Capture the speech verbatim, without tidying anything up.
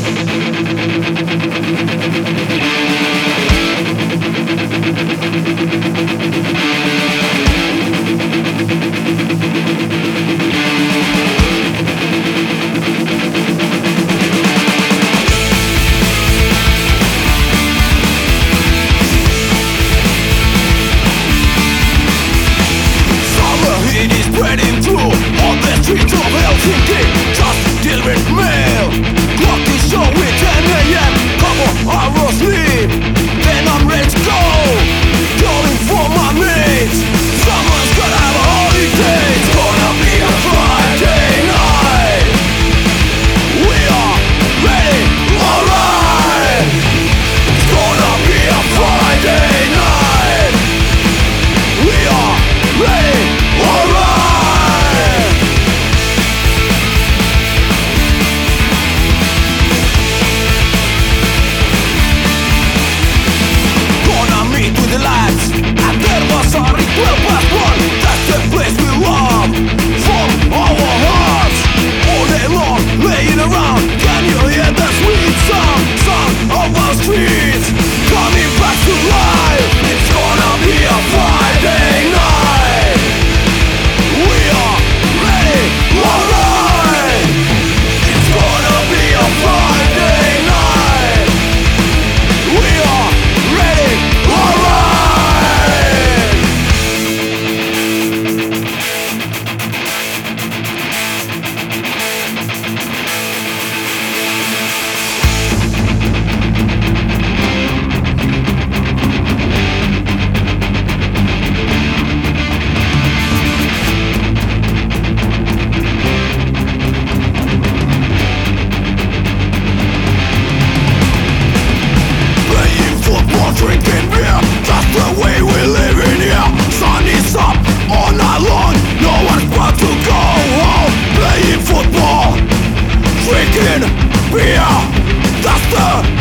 Spreading through on the streets of Helsinki. Just deal with mail. Clock to show with ten a m Couple hours sleep, then I'm ready to go. Calling for my mates. Someone's gonna have a holiday. It's gonna be a Friday night. We are ready, alright. It's gonna be a Friday night. We are ready, alright. twelve past one, that's the place we love. From our hearts, all day long, laying around. Can you hear the sweet sound? Sound of our streets, coming back to life. It's gonna be a Friday night. We are ready, alright. It's gonna be a Friday night. We are ready, alright. Drinking beer, that's the way we live in here. Sun is up all night long, no one's about to go home. Playing football, drinking beer, that's the